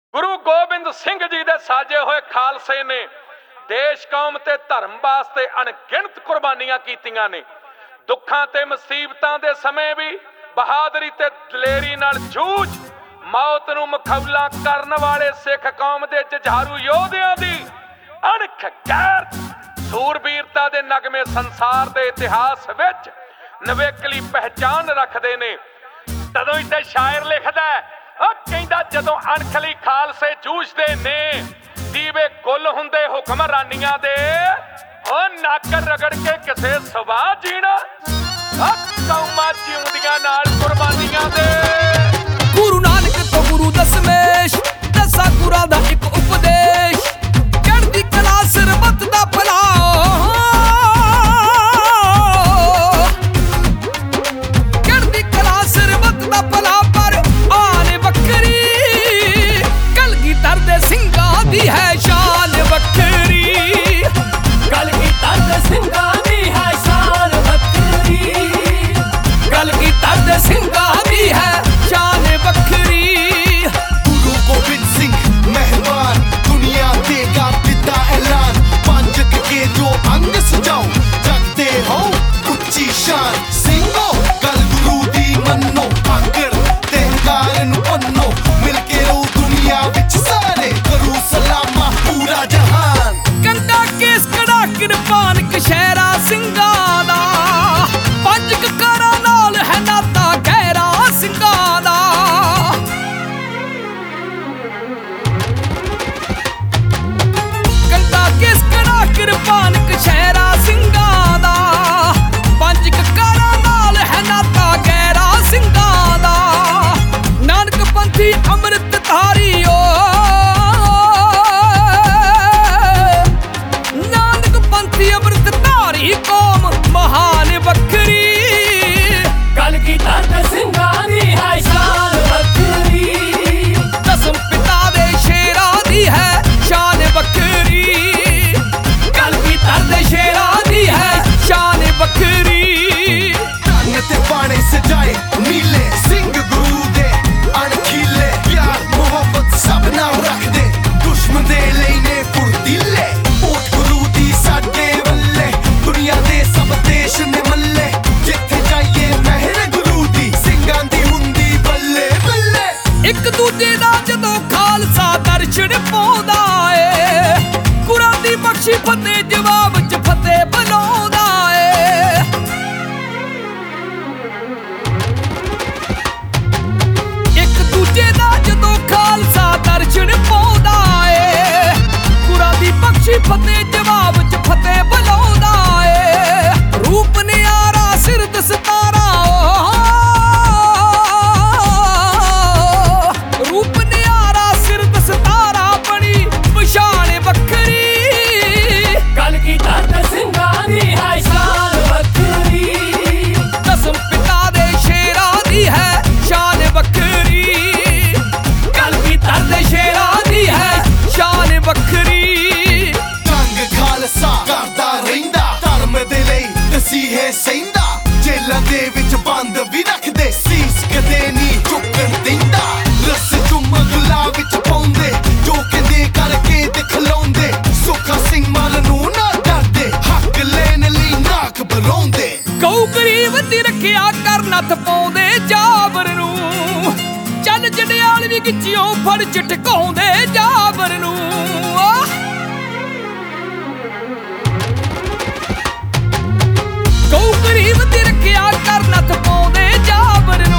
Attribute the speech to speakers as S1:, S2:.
S1: गुरु गोबिंद सिंह जी दे साजे होए खालसे ने देश कौम ते धर्म वास्ते अणगिणत कुर्बानियां कीतियां ने। दुखां ते मुसीबतां दे समय भी बहादुरी ते दलेरी नाल जूझ मौत नूं मुखौला करन वाले सिख कौम दे जुझारू योधियां दी अणख गैरत सूरबीरता दे नगमे संसार दे इतिहास विच नवेकली पहचान रखदे ने। तदों ही ते शायर लिखदा है कहंदा जदों अणख लई खालसे जूझदे ने दीवे गुल हुंदे हुक्मरानियां दे ओ नक रगड़ के किसे सुबह जीना कौमां जिउंदियां नाल कुर्बानियां दे।
S2: गुरु नानक तो गुरु दशमेश दसा गुरां दा इक उपदेश चढ़दी कला सरबत दा भला चढ़दी कला सरबत दा भला पर आन वक्री कलगीधर दे सिंघां दी है शान वक्री कलगीधर दे सिंघां दी है शान वक्री कलगीधर दे सिंघां दी है शान वक्री।
S3: गुरु गोबिंद सिंह मेहरबान दुनिया देगा पिता ऐलान पंचक के जो अंग सजाओ जगते हो उच्ची शान सिंहो गल गुरु दी मन्नो आकर तेहकार नु पन्नो मिलके रहो दुनिया विच सारे करू सलामा पूरा जहान।
S2: कंडा केस कड़ा किरपान कशहरा ਸਿੰਘਾਂ ਦਾ ਪੰਜ ਕਕਾਰਾਂ ਨਾਲ ਹੈ ਨਾਤਾ ਗਹਿਰਾ ਸਿੰਘਾਂ ਦਾ ਕੰਡਾ ਕੇਸ ਕੜਾ ਕਿਰਪਾਨ ਕਸ਼ਹਰਾ ਸਿੰਘਾਂ ਦਾ ਪੰਜ ਕਕਾਰਾਂ ਨਾਲ ਹੈ ਨਾਤਾ ਗਹਿਰਾ ਸਿੰਘਾਂ ਦਾ ਨਾਨਕ ਪੰਥੀ ਅੰਮ੍ਰਿਤ ਧਾਰੀ ਓ अमृत धारी कौम महान वक्री कलगीधर दे सिंघां दी है शान वक्री दसम पिता दे शेरां दी है शान वक्री कलगीधर दे शेरां दी है शान वक्री।
S3: रंग ते पाने सजाए नीले सिंह गुरु दे अणखीले प्यार मोहब्बत सब नाल रख दे दुश्मन दे लेने फुर्तीले ओट गुरु दी साडे वल्ले दुनिया दे सब देश ने मल्ले जिथे जाइए महर गुरु दी ਸਿੰਘਾਂ ਦੀ ਹੁੰਦੀ ਬੱਲੇ ਬੱਲੇ।
S2: ਇੱਕ ਦੂਜੇ ਦਾ ਜਦੋਂ ਖਾਲਸਾ ਦਰਸ਼ਨ ਪਾਉਂਦਾ ਏ ਗੁਰਾਂ ਦੀ ਬਖਸ਼ੀ ਫਤਿਹ ਜਵਾਬ ਚ ਫਤਿਹ ਬੁਲਾਉਂਦਾ ਏ ਇੱਕ ਦੂਜੇ ਦਾ ਜਦੋਂ ਖਾਲਸਾ ਦਰਸ਼ਨ ਪਾਉਂਦਾ ਏ ਗੁਰਾਂ ਦੀ ਬਖਸ਼ੀ ਫਤਿਹ ਜਵਾਬ ਚ ਫਤਿਹ ਬੁਲਾਉਂਦਾ ਏ ਰੂਪ ਨਿਆਰਾ ਸਿਰ ਦਸਤਾਰਾ रूप नियारा सिर दसतारा बनी पछाण वक्री कलगीधर दे सिंघां दी है शान वक्री दसम पिता दे शेरां दी है शान वक्री कलगीधर दे शेरां दी है शान वक्री।
S3: रंग खालसा करदा रहिंदा धर्म दे लई तसीहे सहिंदा जेलां दे विच बंद भी रखदे सीस कदे नी झुकण दिंदा रस जुमगला विच पाउंदे जो कहंदे करके दिखलाउंदे सुखा सिंह मल नूं ना डरदे हक लेन लई नाक बलाउंदे
S2: गऊ गरीब दी रखिया कर नत्थ पाउंदे जाबर नूं चल जड़ियाल भी गिच्चियों फड़ झटकाउंदे जाबर नूं गऊ गरीब दी रखिया कर नत्थ पाउंदे जाबर